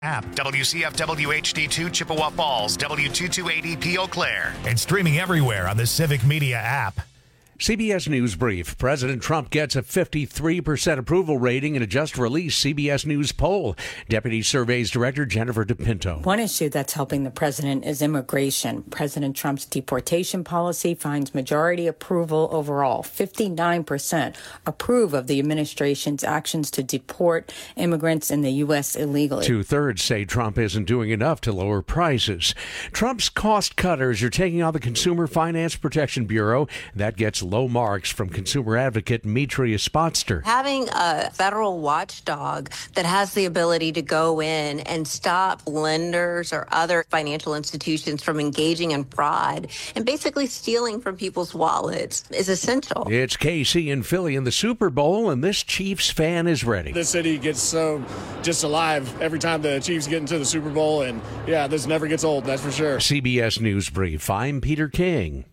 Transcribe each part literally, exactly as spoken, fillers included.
App, W C F W H D two Chippewa Falls, W two two eight E P Eau Claire. And streaming everywhere on the Civic Media app. C B S News Brief. President Trump gets a fifty-three percent approval rating in a just-released C B S News poll. Deputy Surveys Director Jennifer DePinto. One issue that's helping the president is immigration. President Trump's deportation policy finds majority approval overall. fifty-nine percent approve of the administration's actions to deport immigrants in the U S illegally. Two-thirds say Trump isn't doing enough to lower prices. Trump's cost cutters are taking on the Consumer Finance Protection Bureau. That gets low marks from consumer advocate Mitria Spotster. Having a federal watchdog that has the ability to go in and stop lenders or other financial institutions from engaging in fraud and basically stealing from people's wallets is essential. It's K C and Philly in the Super Bowl, and this Chiefs fan is ready. This city gets so just alive every time the Chiefs get into the Super Bowl, and yeah, this never gets old, that's for sure. C B S News Brief. I'm Peter King.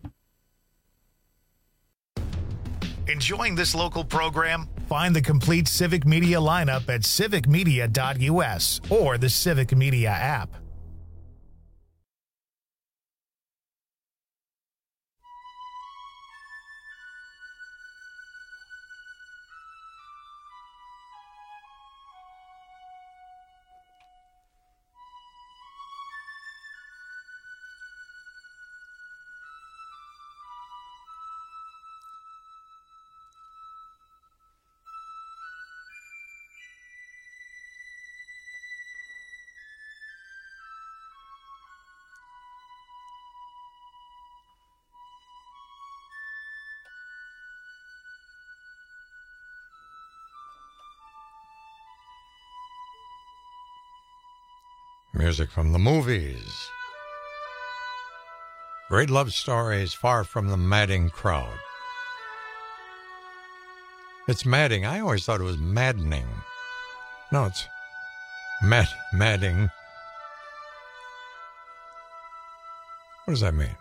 Enjoying this local program? Find the complete Civic Media lineup at civic media dot U S or the Civic Media app. Music from the movies. Great love stories far from the madding crowd. It's madding. I always thought it was maddening. No, it's mad, madding. What does that mean?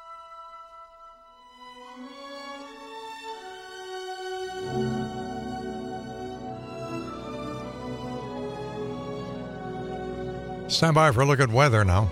Stand by for a look at weather now.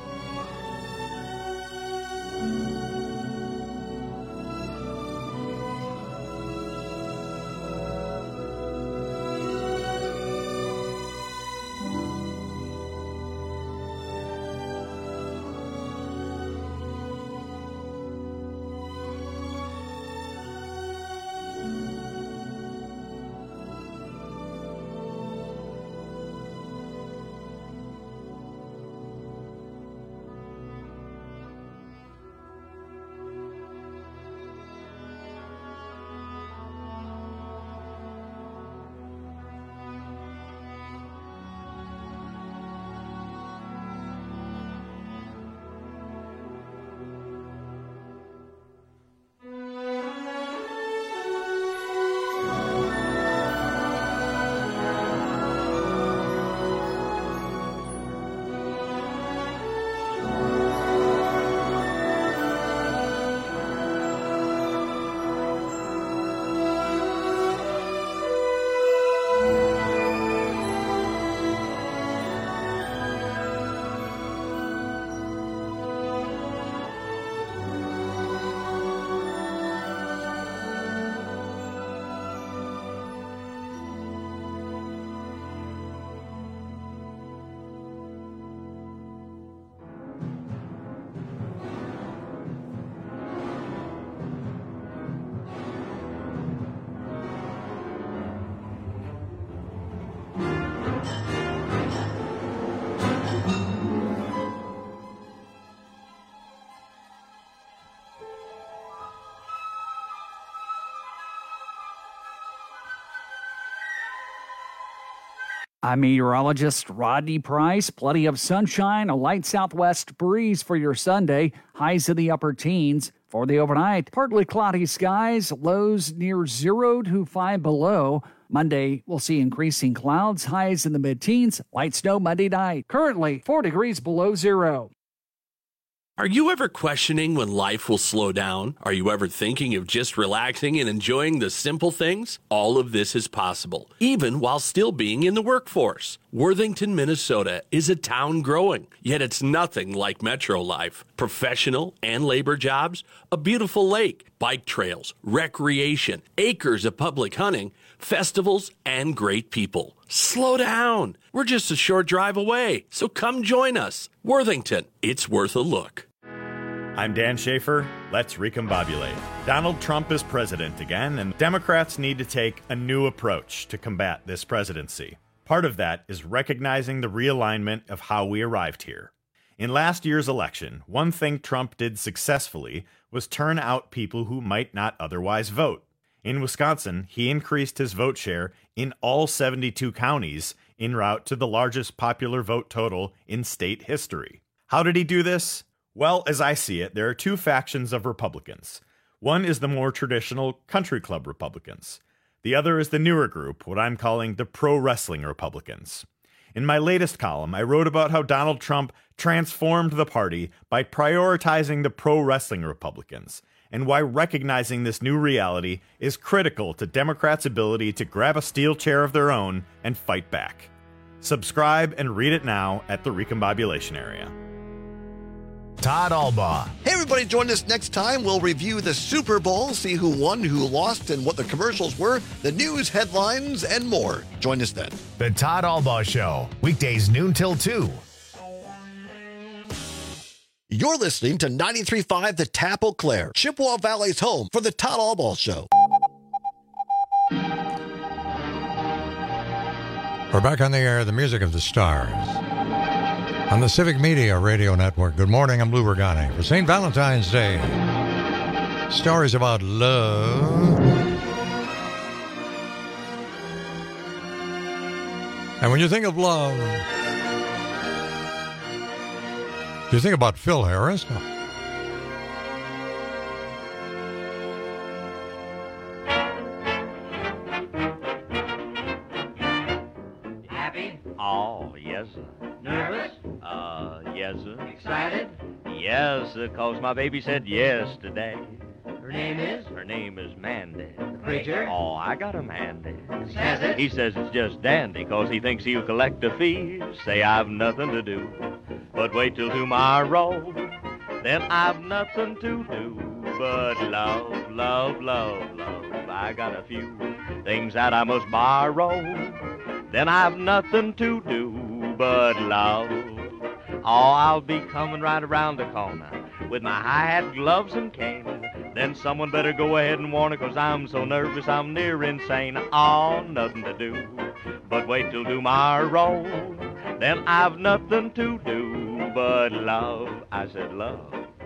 I'm meteorologist Rodney Price. Plenty of sunshine, a light southwest breeze for your Sunday. Highs in the upper teens. For the overnight, partly cloudy skies, lows near zero to five below. Monday, we'll see increasing clouds, highs in the mid-teens. Light snow Monday night. Currently, four degrees below zero. Are you ever questioning when life will slow down? Are you ever thinking of just relaxing and enjoying the simple things? All of this is possible, even while still being in the workforce. Worthington, Minnesota is a town growing, yet it's nothing like metro life. Professional and labor jobs, a beautiful lake, bike trails, recreation, acres of public hunting, festivals, and great people. Slow down. We're just a short drive away, so come join us. Worthington, it's worth a look. I'm Dan Schaefer. Let's recombobulate. Donald Trump is president again, and Democrats need to take a new approach to combat this presidency. Part of that is recognizing the realignment of how we arrived here. In last year's election, one thing Trump did successfully was turn out people who might not otherwise vote. In Wisconsin, he increased his vote share in all seventy-two counties en route to the largest popular vote total in state history. How did he do this? Well, as I see it, there are two factions of Republicans. One is the more traditional country club Republicans. The other is the newer group, what I'm calling the pro-wrestling Republicans. In my latest column, I wrote about how Donald Trump transformed the party by prioritizing the pro-wrestling Republicans, and why recognizing this new reality is critical to Democrats' ability to grab a steel chair of their own and fight back. Subscribe and read it now at the Recombobulation area. Todd Albaugh. Hey, everybody, join us next time. We'll review the Super Bowl, see who won, who lost, and what the commercials were, the news, headlines, and more. Join us then. The Todd Albaugh Show, weekdays noon till two. You're listening to ninety-three point five The Tap Eau Claire, Chippewa Valley's home for the Todd Albaugh Show. We're back on the air, the music of the stars. On the Civic Media Radio Network. Good morning, I'm Lou Regani. For Saint Valentine's Day, stories about love. And when you think of love, do you think about Phil Harris? No. Happy? Oh, yes, sir. Nervous? Uh, yes, sir. Excited? Yes, sir, 'cause my baby said yes today. Her name is? Her name is Mandy. The preacher? Oh, I got him handy. Says it? He says it's just dandy, 'cause he thinks he'll collect a fee. Say I've nothing to do, but wait till tomorrow. Then I've nothing to do but love, love, love, love. I got a few things that I must borrow. Then I've nothing to do but love. Oh, I'll be coming right around the corner with my hi-hat, gloves, and cane. Then someone better go ahead and warn her, 'cause I'm so nervous I'm near insane. Oh, nothing to do but wait till tomorrow. Then I've nothing to do but love. I said love.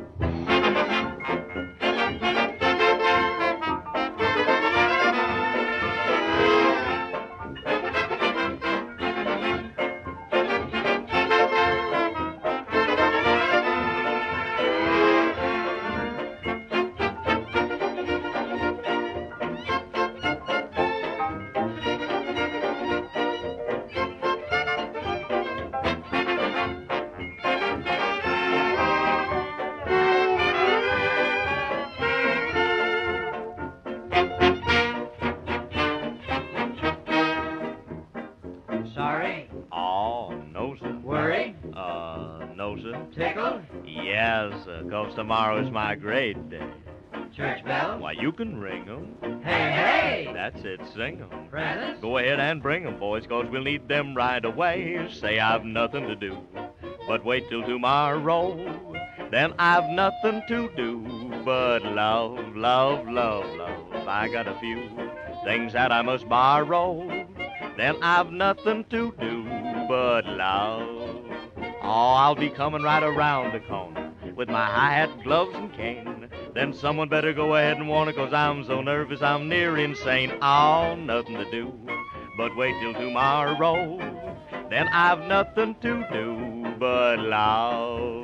Tomorrow's my great day. Church bells? Why, you can ring 'em. Hey, hey! That's it, sing 'em. Presents? Go ahead and bring 'em, boys, 'cause we'll need them right away. Say I've nothing to do, but wait till tomorrow. Then I've nothing to do but love, love, love, love. I got a few things that I must borrow. Then I've nothing to do but love. Oh, I'll be coming right around the corner with my hi-hat, gloves, and cane. Then someone better go ahead and warn her, 'cause I'm so nervous I'm near insane. Oh, nothing to do but wait till tomorrow. Then I've nothing to do but love.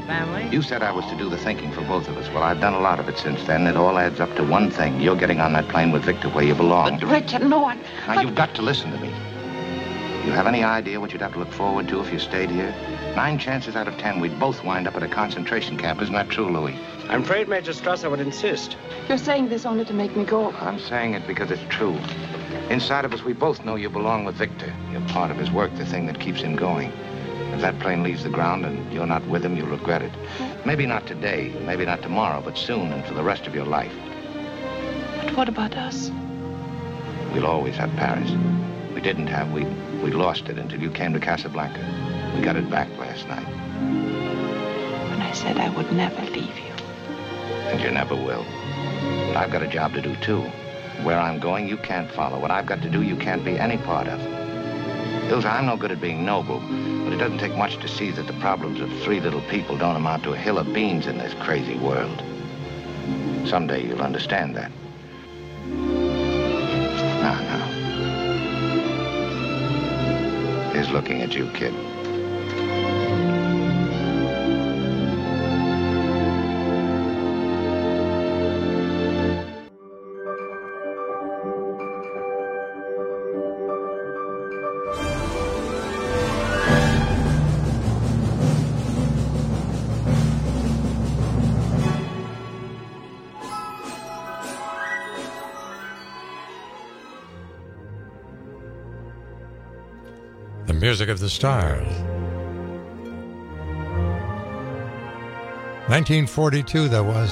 family. You said I was to do the thinking for both of us. Well, I've done a lot of it since then. It all adds up to one thing. You're getting on that plane with Victor where you belong. But, Richard, no, I... Now, you've got to listen to me. You have any idea what you'd have to look forward to if you stayed here? Nine chances out of ten, we'd both wind up at a concentration camp. Isn't that true, Louis? I'm afraid Major Strasser would insist. You're saying this only to make me go. I'm saying it because it's true. Inside of us, we both know you belong with Victor. You're part of his work, the thing that keeps him going. If that plane leaves the ground and you're not with him, you'll regret it. Maybe not today, maybe not tomorrow, but soon and for the rest of your life. But what about us? We'll always have Paris. We didn't have, we, we lost it until you came to Casablanca. We got it back last night. When I said I would never leave you. And you never will. But I've got a job to do, too. Where I'm going, you can't follow. What I've got to do, you can't be any part of. Ilsa, I'm no good at being noble, but it doesn't take much to see that the problems of three little people don't amount to a hill of beans in this crazy world. Someday you'll understand that. Now, now. Here's looking at you, kid. Music of the Stars. nineteen forty-two, that was.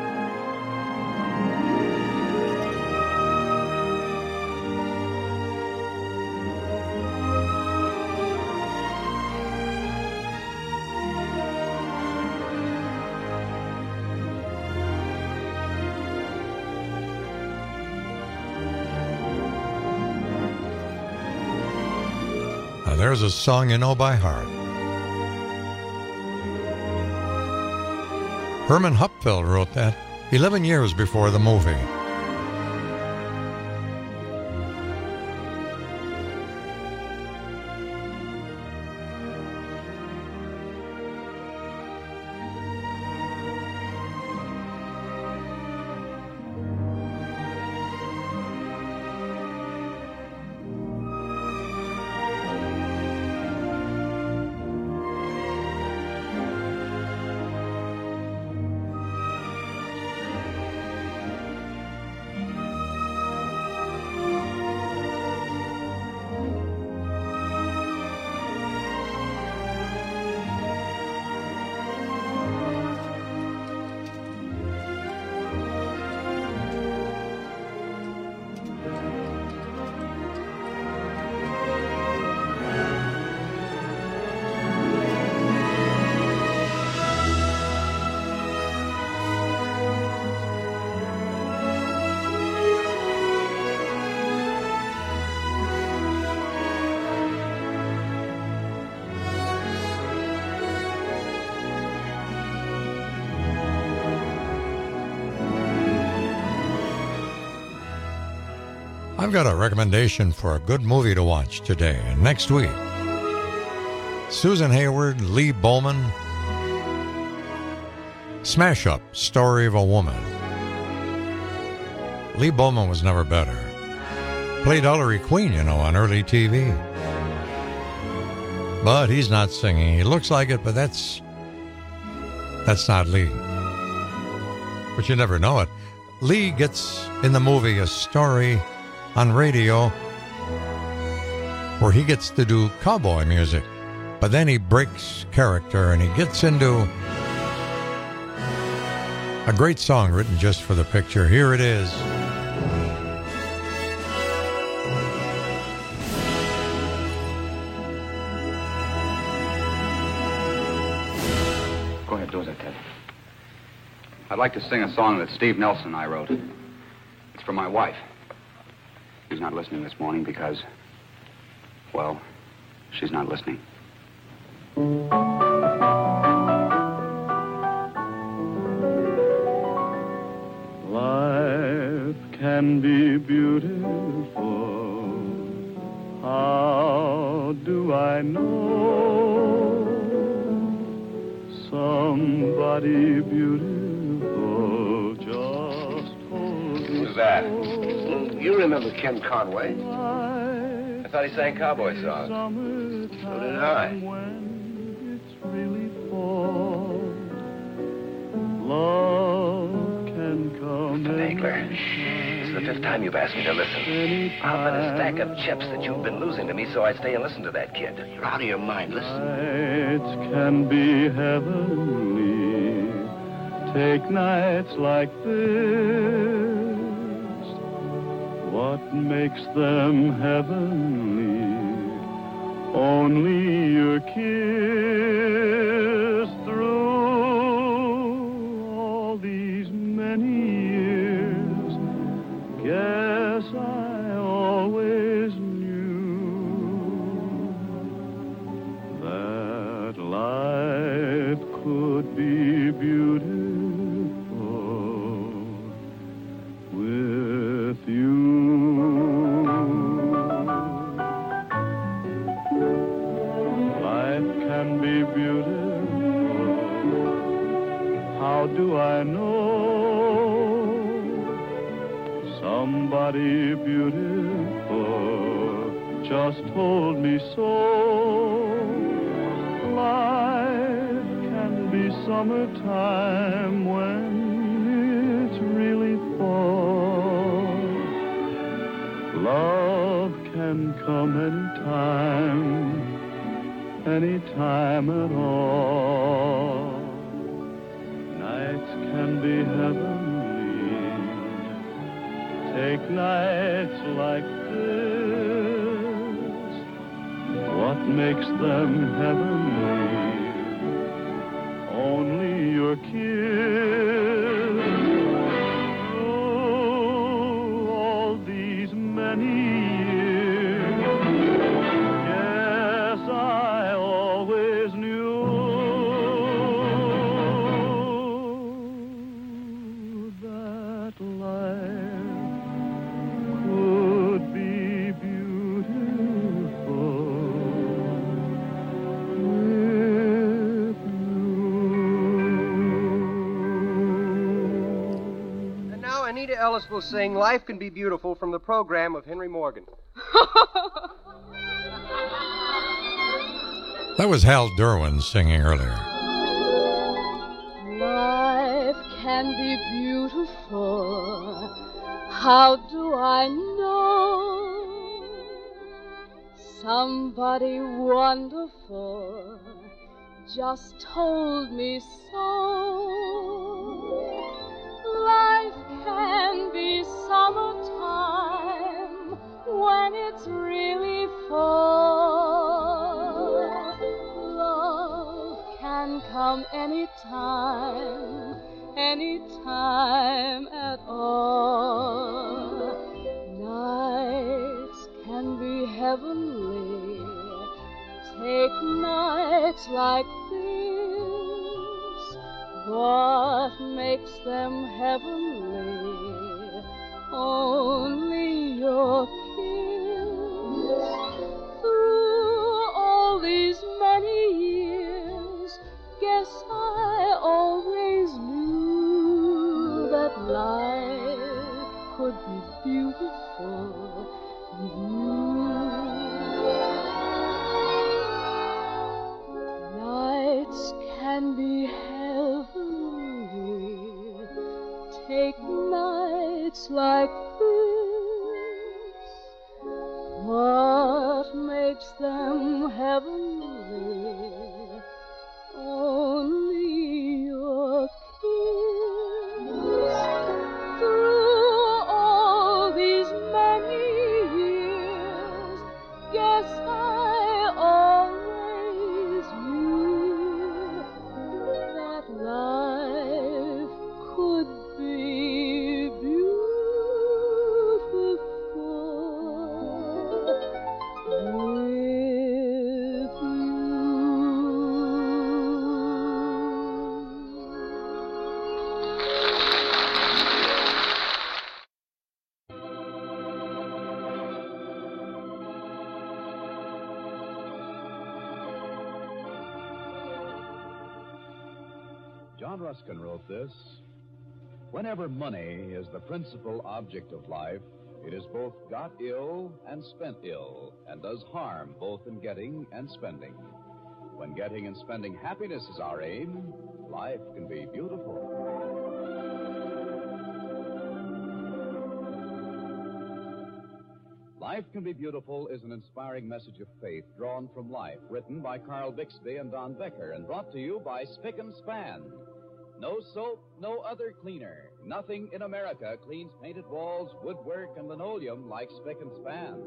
There's a song you know by heart. Herman Hupfeld wrote that eleven years before the movie. I've got a recommendation for a good movie to watch today and next week. Susan Hayward, Lee Bowman. Smash Up, Story of a Woman. Lee Bowman was never better. Played Ellery Queen, you know, on early T V. But he's not singing. He looks like it, but that's... That's not Lee. But you never know it. Lee gets in the movie a story on radio where he gets to do cowboy music, but then he breaks character and he gets into a great song written just for the picture. Here it is. Go ahead, do as I tell you. I'd like to sing a song that Steve Nelson and I wrote. It's for my wife. She's not listening this morning because, well, she's not listening. Life can be beautiful. How do I know? Some Somebody beautiful just hold me. Who's that? You remember Ken Conway? I thought he sang cowboy songs. So did I. It's really fall. Love can come. Nagler, this is the fifth time you've asked me to listen. I'll bet a stack of chips that you've been losing to me, so I stay and listen to that kid. You're out of your mind. Listen. Nights can be heavenly. Take nights like this. What makes them heavenly? Only your kiss. Through all these many years, guess I always knew that life could be beautiful with you. Life can be beautiful. How do I know? Somebody beautiful just told me so. Life can be summertime when it's really fall. Love can come anytime, anytime at all. Nights can be heavenly. Take nights like this. What makes them heavenly? Only your kiss. Through all these many years, yes, I always knew that life could be beautiful with And now Anita Ellis will sing Life Can Be Beautiful from the program of Henry Morgan. That was Hal Derwin singing earlier. Life can be beautiful. How do I know? Somebody wonderful just told me so. Life can be summertime when it's really fall. Love can come anytime, anytime at all. Nights can be heavenly. Take nights like this. What makes them heavenly? Only your kiss. Through all these many years, guess I always knew that life could be beautiful with you. Nights can be heavenly. Take nights like this. What makes them heavenly? Only your kiss. Through all these many years, guess I always knew that life could be beautiful with John Ruskin wrote this. Whenever money is the principal object of life, it is both got ill and spent ill, and does harm both in getting and spending. When getting and spending happiness is our aim, life can be beautiful. Life Can Be Beautiful is an inspiring message of faith drawn from life, written by Carl Bixby and Don Becker, and brought to you by Spick and Span. No soap, no other cleaner. Nothing in America cleans painted walls, woodwork, and linoleum like Spick and Span.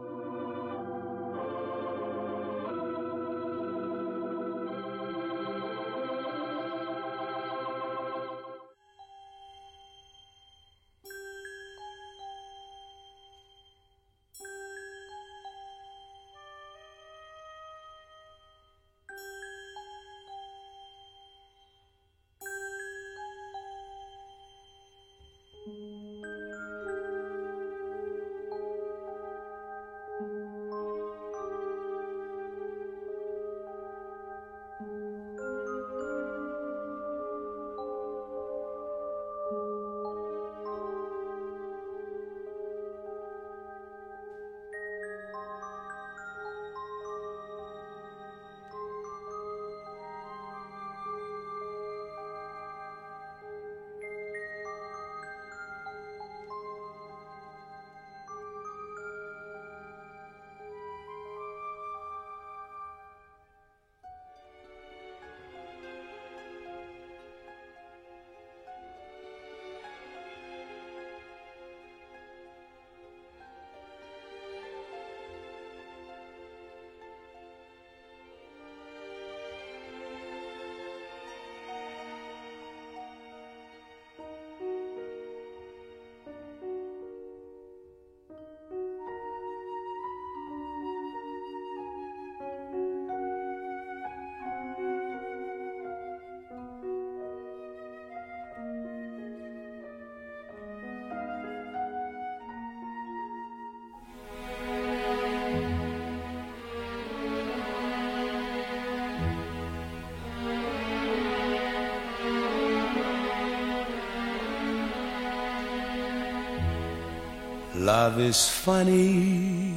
Love is funny,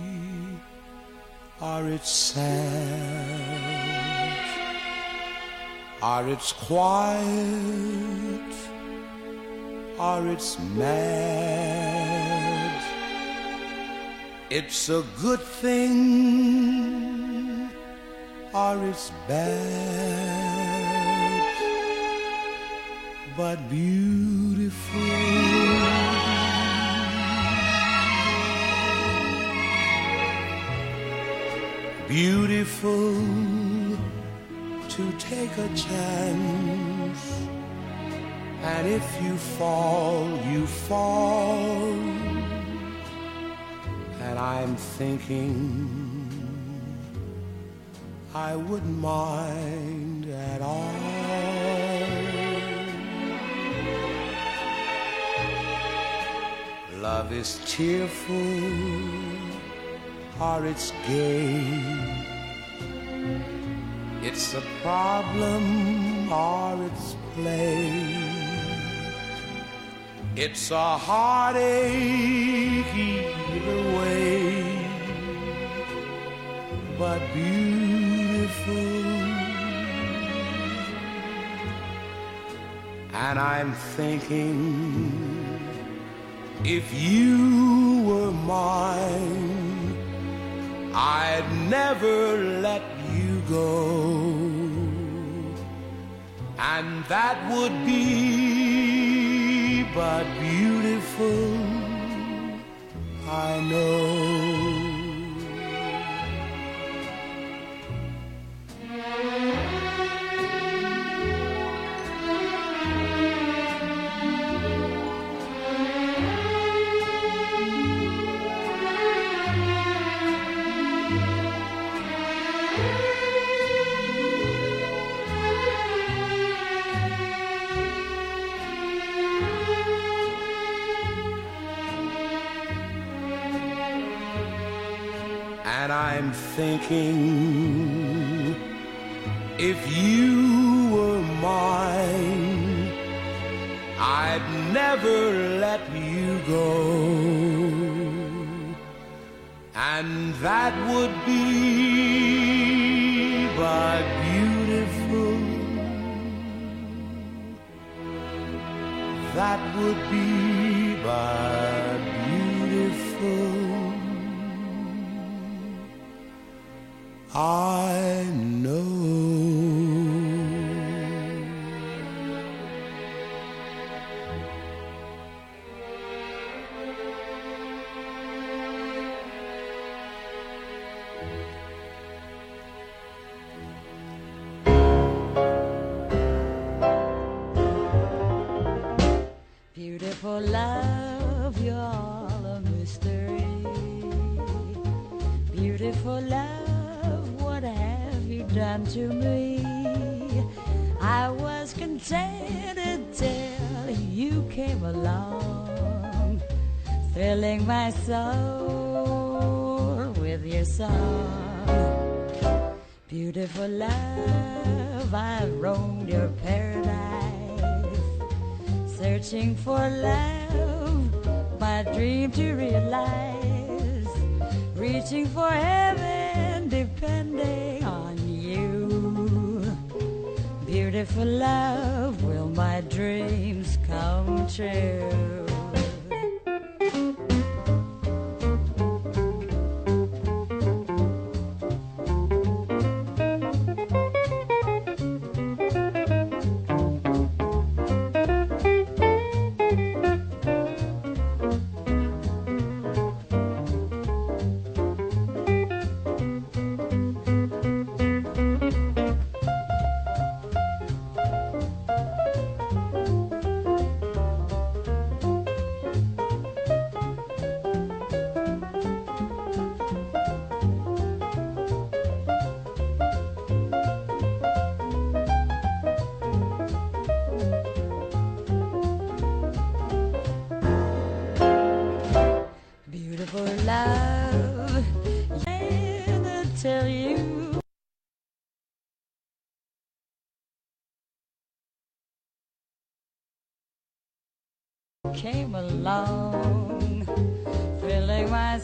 or it's sad, or it's quiet, or it's mad. It's a good thing, or it's bad, but beautiful. Beautiful to take a chance, and if you fall, you fall. And I'm thinking I wouldn't mind at all. Love is cheerful, or it's gay. It's a problem, or it's play. It's a heartache either way, but beautiful. And I'm thinking, if you were mine, I'd never let you go. And that would be but beautiful, I know. And I'm thinking, If you were mine, I'd never let you go. And that would be but beautiful. That would be but beautiful. I know. Beautiful love, you're all a mystery. Beautiful love, what have you done to me? I was contented till you came along, thrilling my soul with your song. Beautiful love, I've roamed your paradise, searching for love, my dream to realize, reaching for heaven, depending on you. Beautiful love, will my dreams come true? Came along, filling my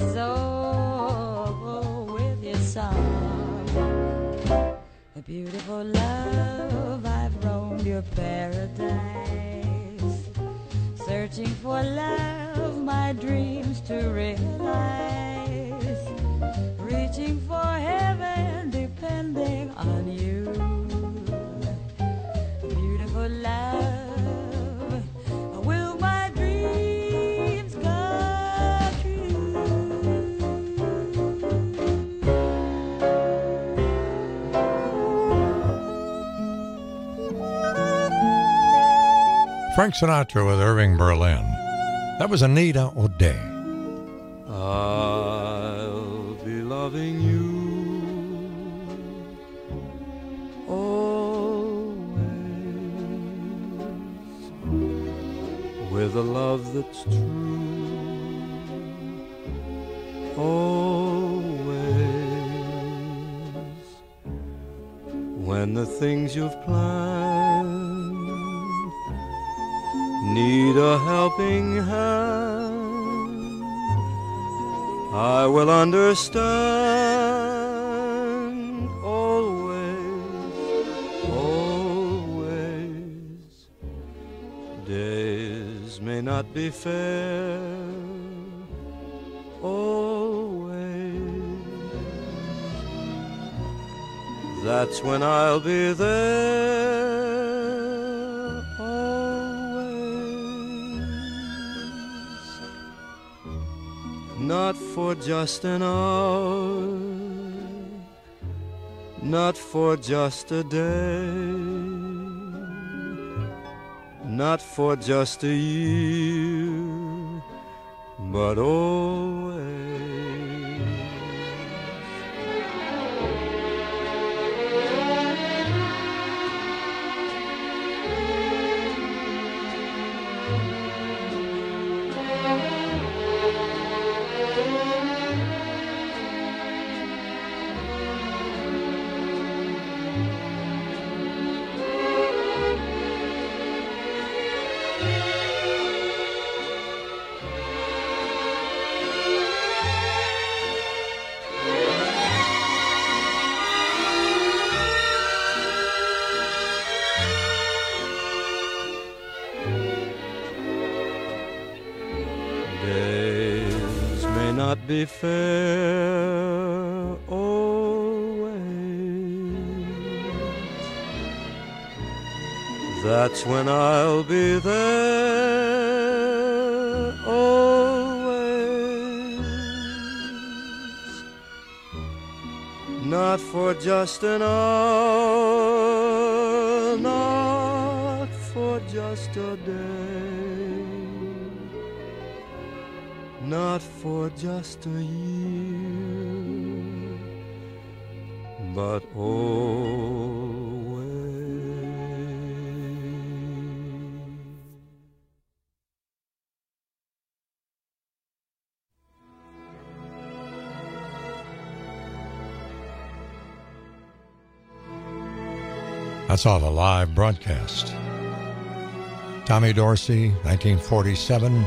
soul with your song. A beautiful love, I've roamed your paradise, searching for love, my dreams to realize, reaching for heaven, depending on you. Beautiful love, Frank Sinatra with Irving Berlin. That was Anita O'Day. I'll be loving you always with a love that's true. Always when the things you've planned need a helping hand, I will understand. Always, always. Days may not be fair. Always. That's when I'll be there. Not for just an hour, not for just a day, not for just a year, but always. be fair always. That's when I'll be there always. Not for just an hour, not for just a day, not for just a year, but always. That's all a live broadcast. Tommy Dorsey, nineteen forty-seven.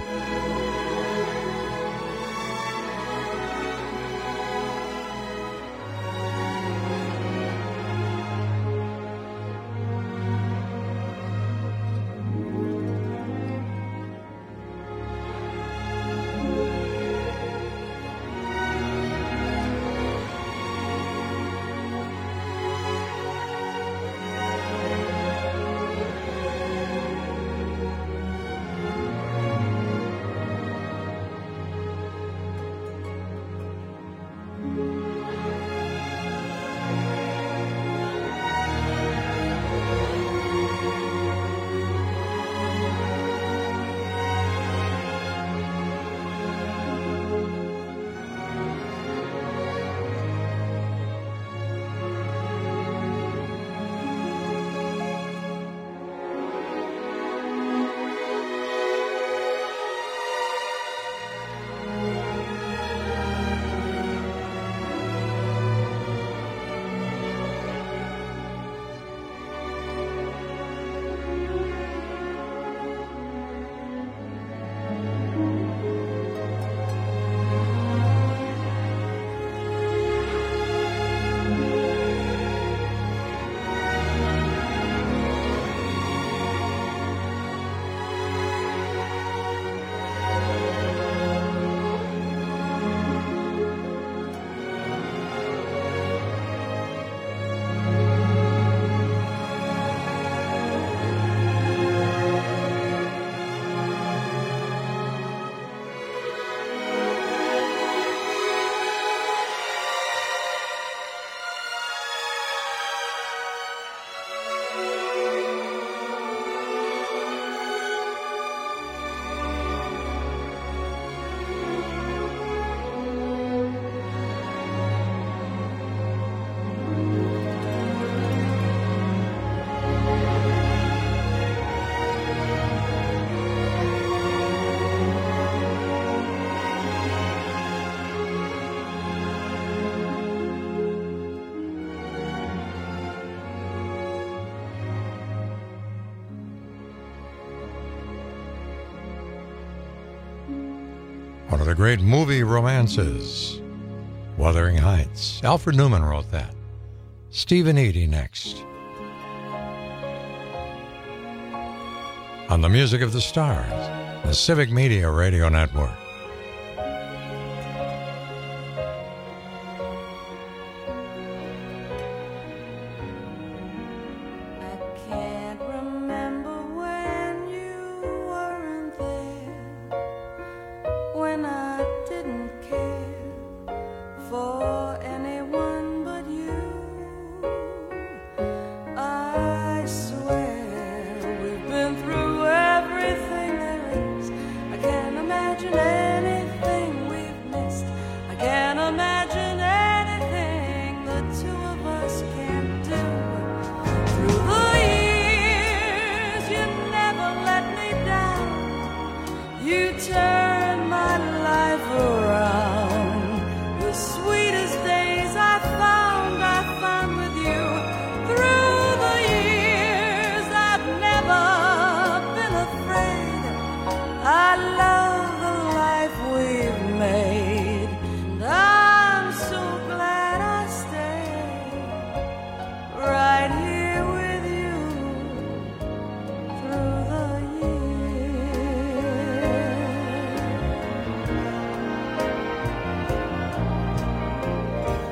One of the great movie romances, Wuthering Heights. Alfred Newman wrote that. Stephen Eady next. On the Music of the Stars, the Civic Media Radio Network. Imagine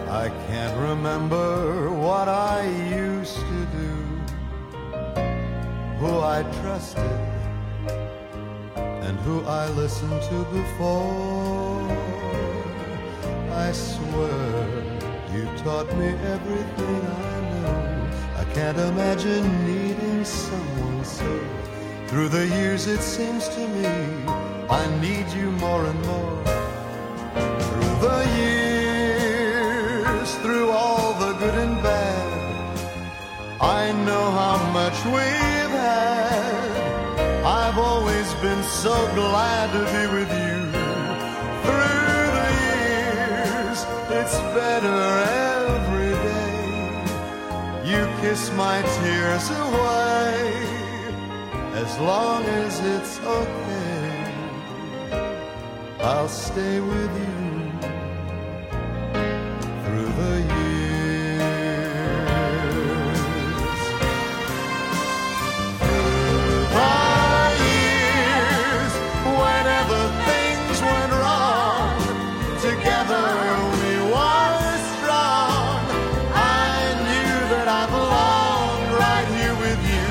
I can't remember what I used to do, who I trusted and who I listened to before. I swear you taught me everything I know. I can't imagine needing someone so. Through the years it seems to me I need you more and more. Through the years, through all the good and bad, I know how much we've had. I've always been so glad to be with you. Through the years, it's better every day. You kiss my tears away. As long as it's okay, I'll stay with you through the years. Through the years, whenever things went wrong, together we were strong. I knew that I belonged right here with you.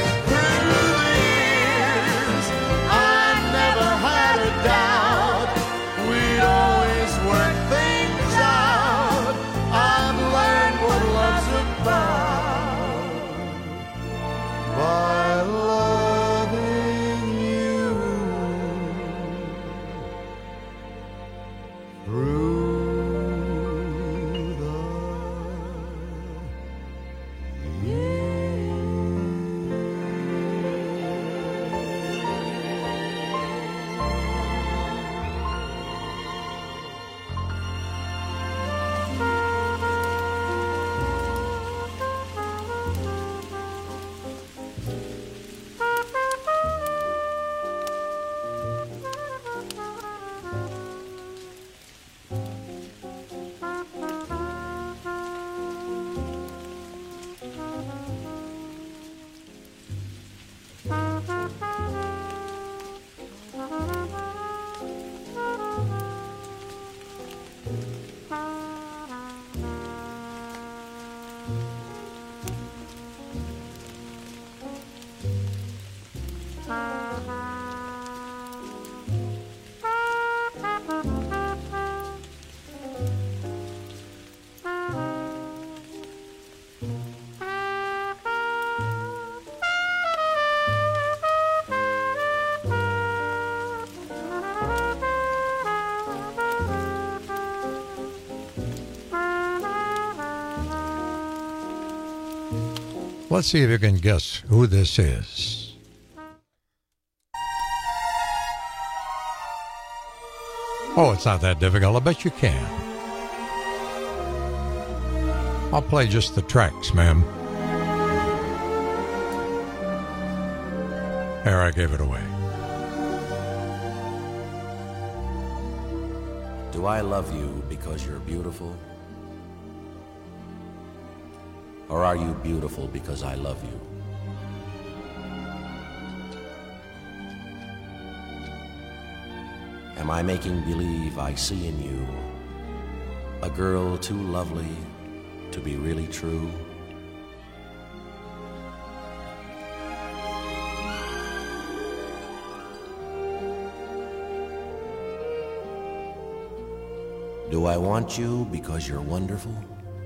Let's see if you can guess who this is. Oh, it's not that difficult. I bet you can. I'll play just the tracks, ma'am. There, I gave it away. Do I love you because you're beautiful? Or are you beautiful because I love you? Am I making believe I see in you a girl too lovely to be really true? Do I want you because you're wonderful?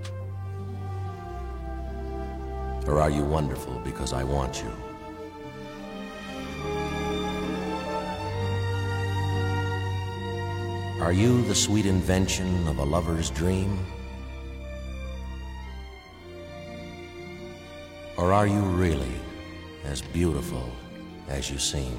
Or are you wonderful because I want you? Are you the sweet invention of a lover's dream? Or are you really as beautiful as you seem?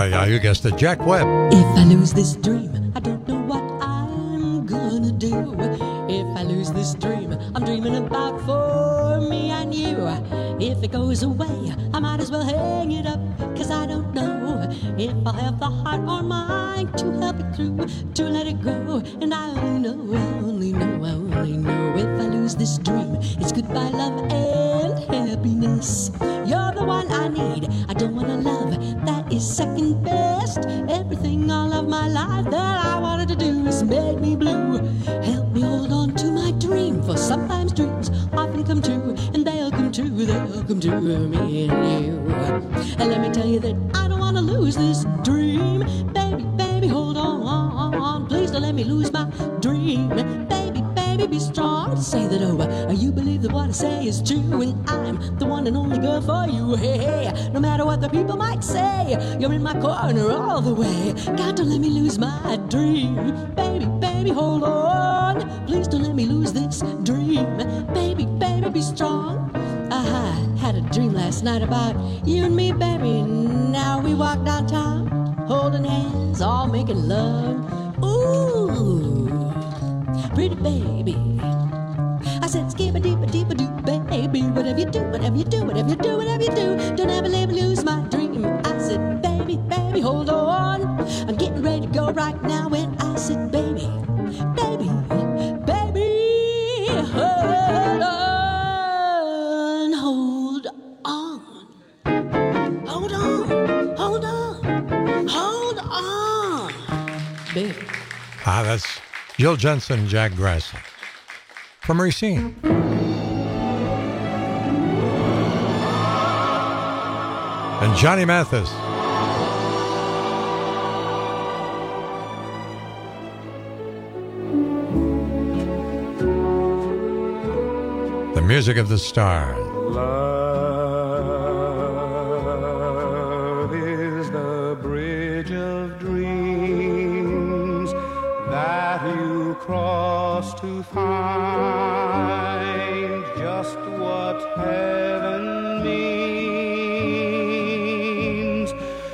yeah, you guessed it. Jack Webb. If I lose this dream, I don't know what I'm gonna do. If I lose this dream, I'm dreaming about for me and you. If it goes away, I might as well hang it up, cause I don't know if I'll have the heart or mind to help it through, to let it go. And I only know, I only know, I only know if I lose this dream, it's goodbye love and happiness. You're the one I need, I don't want a love that is second best. Everything all of my life that I wanted to do is make me blue. Help me hold on to my dream, for sometimes dreams often come true, and they'll come true, they'll come true, me and you. And let me tell you that I don't want to lose this dream. Baby, baby, hold on, please don't let me lose my dream. Baby, baby, be strong, say that over. You believe that what I say is true, and I'm the one and only girl for you. Hey, hey, no matter what the people might say, you're in my corner all the way. God, don't let me lose my dream. Baby, baby, hold on, please don't let me lose this dream. Baby, baby, be strong. I had a dream last night about you and me, baby. Now we walk downtown, holding hands, all making love. Ooh, pretty baby. I said, skip a deep a deep a doo, baby. Whatever you do, whatever you do, whatever you do, whatever you do, don't ever let me lose my dream. I said, baby, baby, hold on, I'm getting ready to go right now. And I said, baby, baby, baby, hold on, hold on, hold on, hold on, hold on, baby. Ah, that's Jill Jensen and Jack Grassley from Racine. And Johnny Mathis. The music of the stars. Love is the bridge of dreams that you cross to find just what heaven means.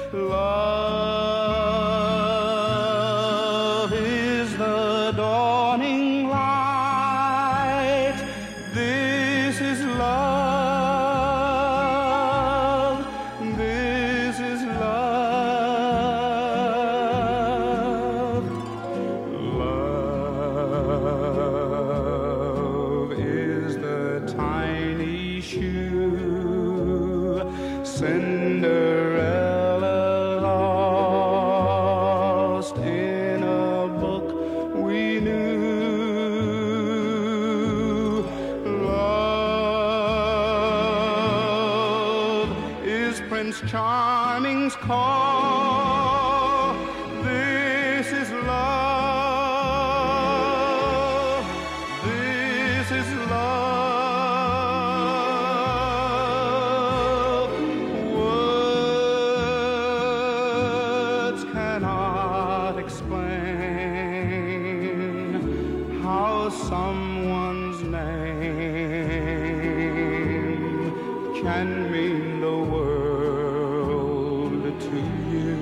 Love is the dawning light. This is love. This is love. Love is the tiny shoe Cinderella lost in a book we knew. Love is Prince Charming's call. This is love. This is love. Words cannot explain how someone's name can mean the world to you.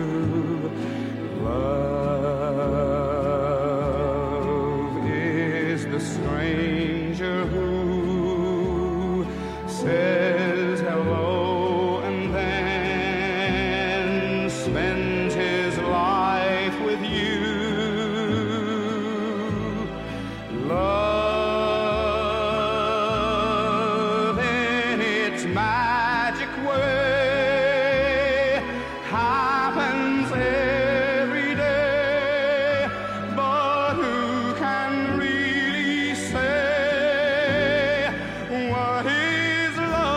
Love is the stranger who says hello and then spends his life with you. Love in its magic way happens every day, but who can really say what is love?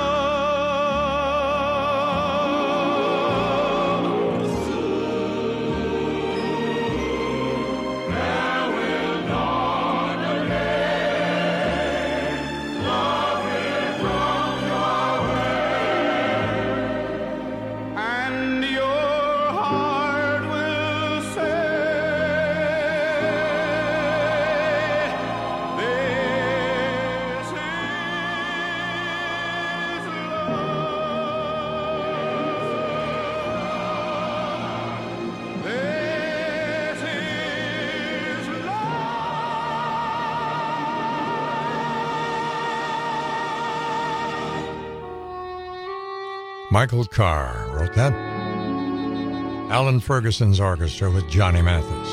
Michael Carr wrote that. Alan Ferguson's orchestra with Johnny Mathis.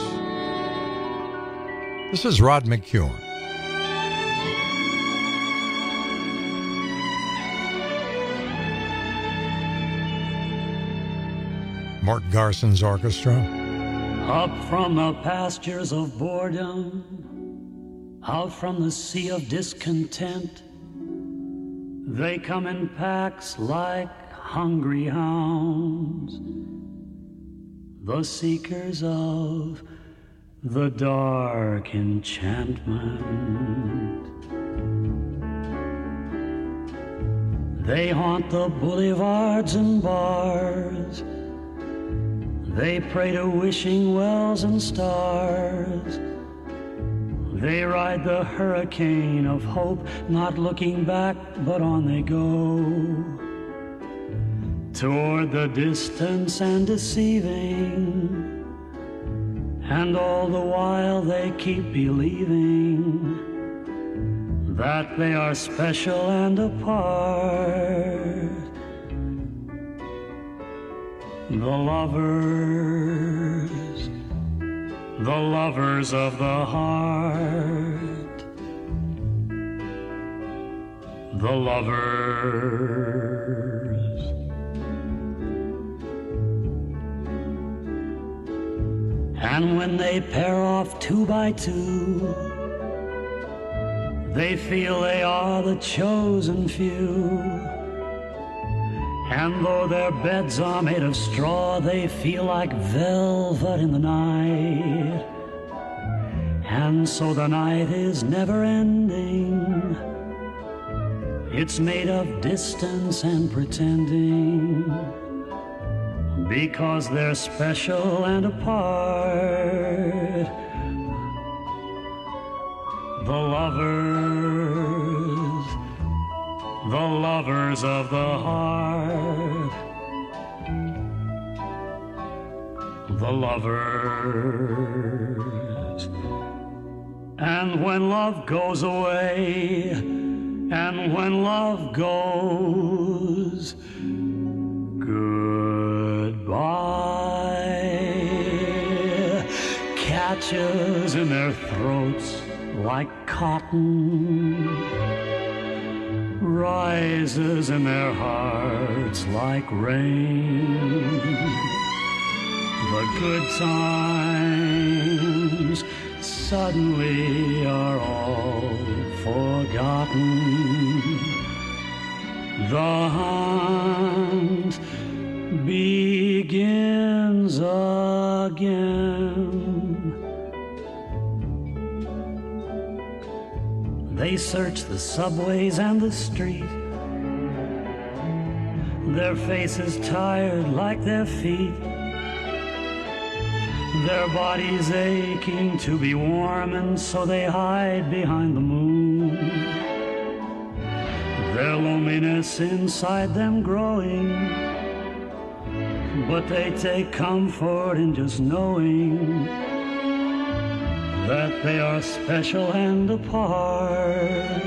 This is Rod McEwen. Mort Garson's orchestra. Up from the pastures of boredom, out from the sea of discontent, they come in packs like hungry hounds, the seekers of the dark enchantment. They haunt the boulevards and bars, they pray to wishing wells and stars. They ride the hurricane of hope, not looking back, but on they go. Toward the distance and deceiving, and all the while they keep believing that they are special and apart. The lovers, the lovers of the heart, the lovers. And when they pair off two by two, they feel they are the chosen few. And though their beds are made of straw, they feel like velvet in the night. And so the night is never ending. It's made of distance and pretending, because they're special and apart. The lovers, the lovers of the heart, the lovers. And when love goes away, and when love goes goodbye, catches in their throats like cotton, rises in their hearts like rain. The good times suddenly are all forgotten. The hunt begins again. They search the subways and the street, their faces tired like their feet, their bodies aching to be warm, and so they hide behind the moon. Their loneliness inside them growing, but they take comfort in just knowing that they are special and apart.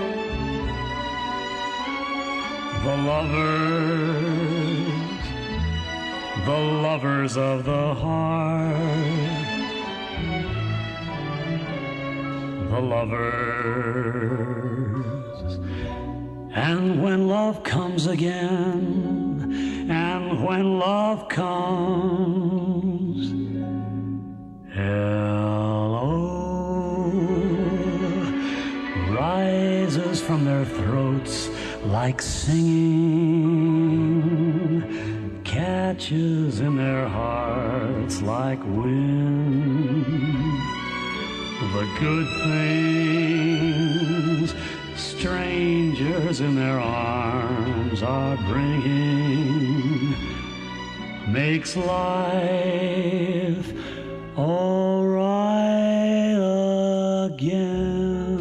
The lovers, the lovers of the heart, the lovers. And when love comes again, and when love comes, hello rises from their throats like singing, catches in their hearts like wind. The good things strangers in their arms are bringing makes life all right again.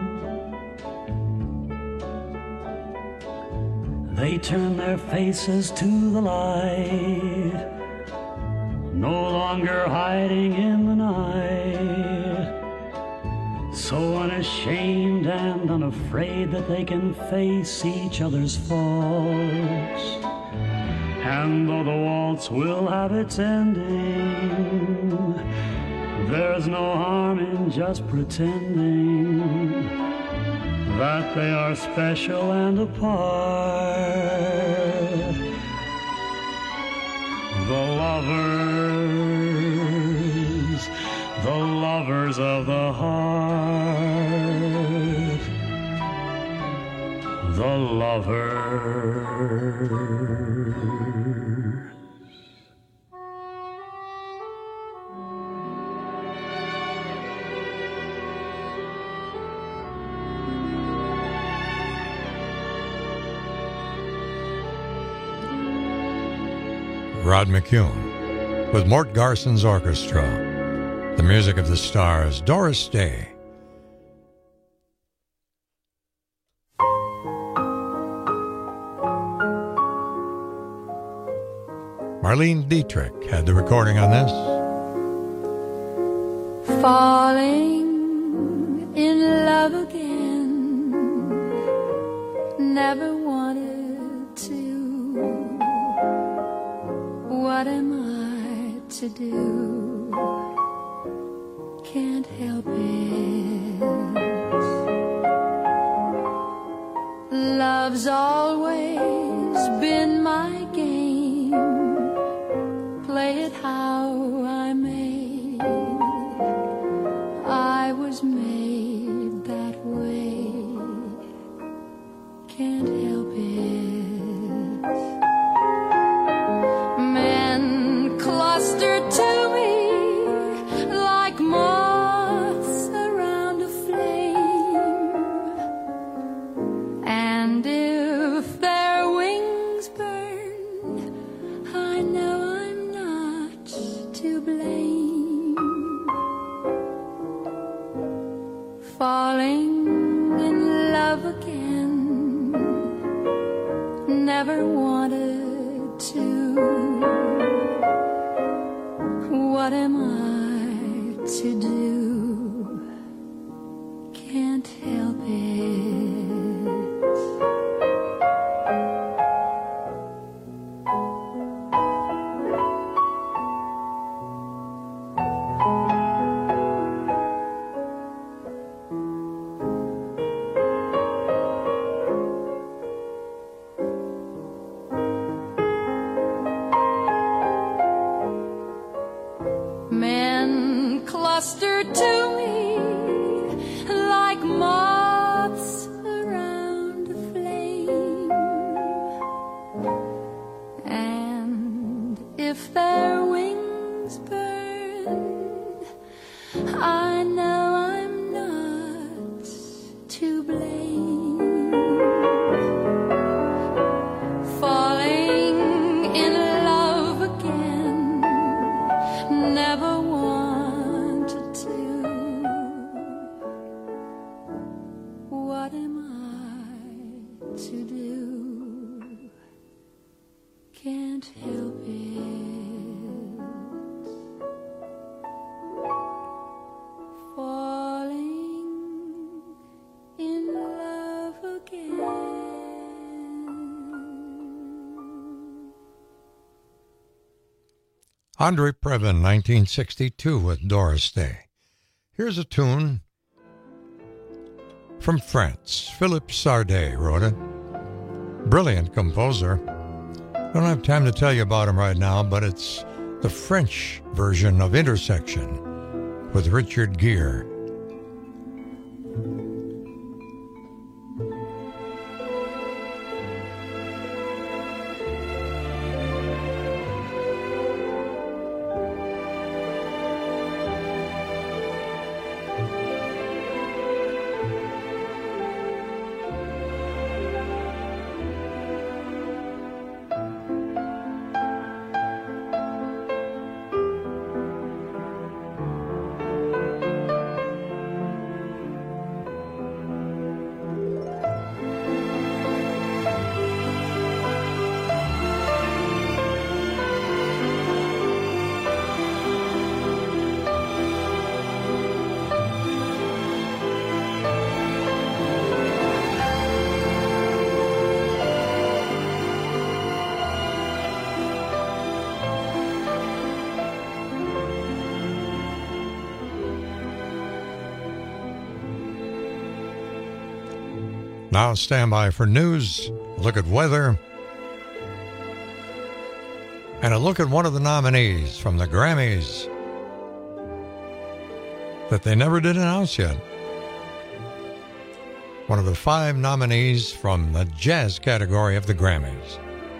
They turn their faces to the light, no longer hiding in the night, so unashamed and unafraid that they can face each other's faults. And though the waltz will have its ending, there's no harm in just pretending that they are special and apart. The lovers, the lovers of the heart, the lovers. Rod McCune with Mort Garson's orchestra. The music of the stars, Doris Day. Marlene Dietrich had the recording on this. Falling in love again, never wanted to. What am I to do? Can't help it. Love's always been my game. Play it how I may. I was made that way. Can't help it. Men clustered to me like moths around a flame. And if their wings burned, I know I'm not to blame. Falling in love again, never wanted to. What am I to do? Can't help it. Men clustered to me like moths around a flame. And if their wings burn, I know I'm not to blame. Falling in love again, never wanted to. What am I to do? Can't help it. Falling in love again. Andre Previn, nineteen sixty-two, with Doris Day. Here's a tune from France. Philippe Sardé wrote it. Brilliant composer. Don't have time to tell you about him right now, but it's the French version of Intersection with Richard Gere. Now stand by for news, a look at weather, and a look at one of the nominees from the Grammys that they never did announce yet. One of the five nominees from the jazz category of the Grammys.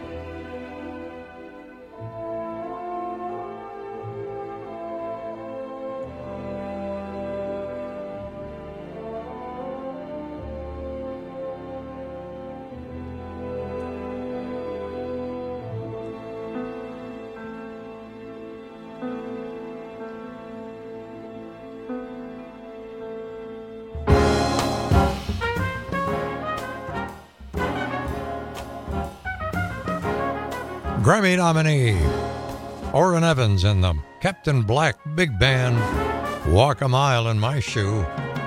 Grammy nominee Orrin Evans and the Captain Black Big Band, Walk a Mile in My Shoe.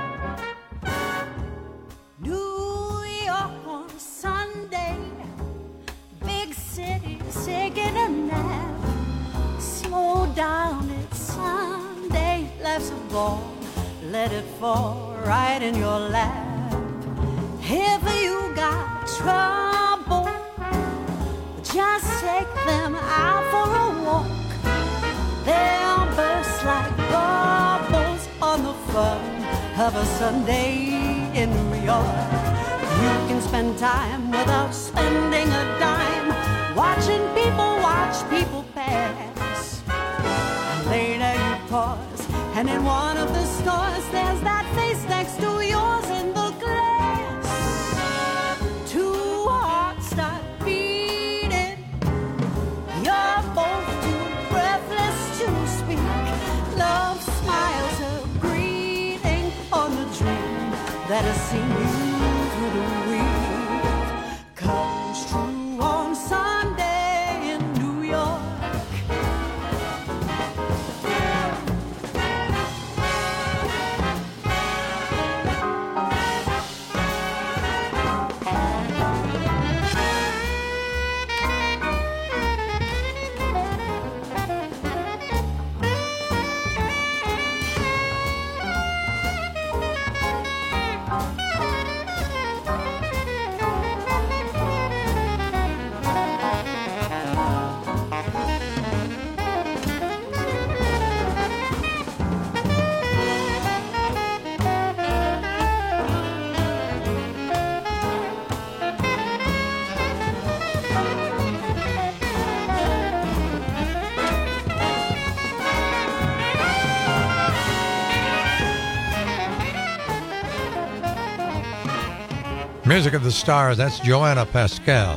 New York on Sunday, big city taking a nap. Slow down, it's Sunday, life's a ball, let it fall right in your lap. If you got trouble, just take them out for a walk. They'll burst like bubbles on the fun of a Sunday in New York. You can spend time without spending a dime, watching people watch people pass. And later you pause, and in one of the stores there's that face next to yours in the glass. Two hearts start beating, you're both too breathless to speak. Love smiles a greeting on the dream that has seen you through the week. Comes true on Sunday in New York. Music of the Stars, that's Joanna Pascal.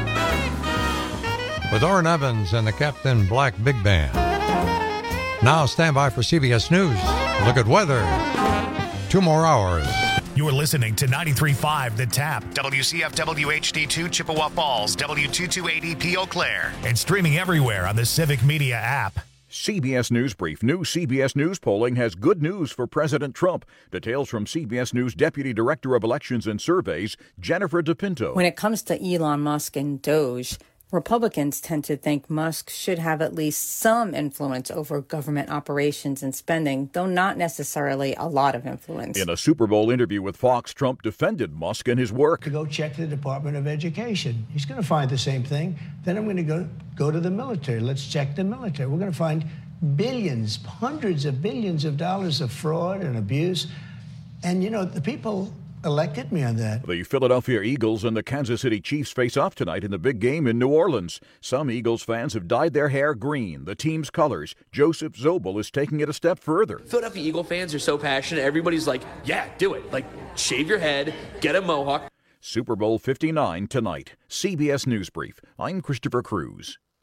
With Orrin Evans and the Captain Black Big Band. Now stand by for C B S News. Look at weather. Two more hours. You're listening to ninety-three point five The Tap, W C F W H D two Chippewa Falls, W two two eight E P Eau Claire, and streaming everywhere on the Civic Media app. C B S News Brief. New C B S News polling has good news for President Trump. Details from C B S News Deputy Director of Elections and Surveys, Jennifer DePinto. When it comes to Elon Musk and Doge, Republicans tend to think Musk should have at least some influence over government operations and spending, though not necessarily a lot of influence. In a Super Bowl interview with Fox, Trump defended Musk and his work. To go check the Department of Education. He's going to find the same thing. Then I'm going to go go to the military. Let's check the military. We're going to find billions, hundreds of billions of dollars of fraud and abuse. And, you know, the people elected me on that. The Philadelphia Eagles and the Kansas City Chiefs face off tonight in the big game in New Orleans. Some Eagles fans have dyed their hair green, the team's colors. Joseph Zobel is taking it a step further. Philadelphia Eagle fans are so passionate. Everybody's like, yeah, do it. Like, shave your head, get a mohawk. Super Bowl fifty-nine tonight. C B S News Brief. I'm Christopher Cruz.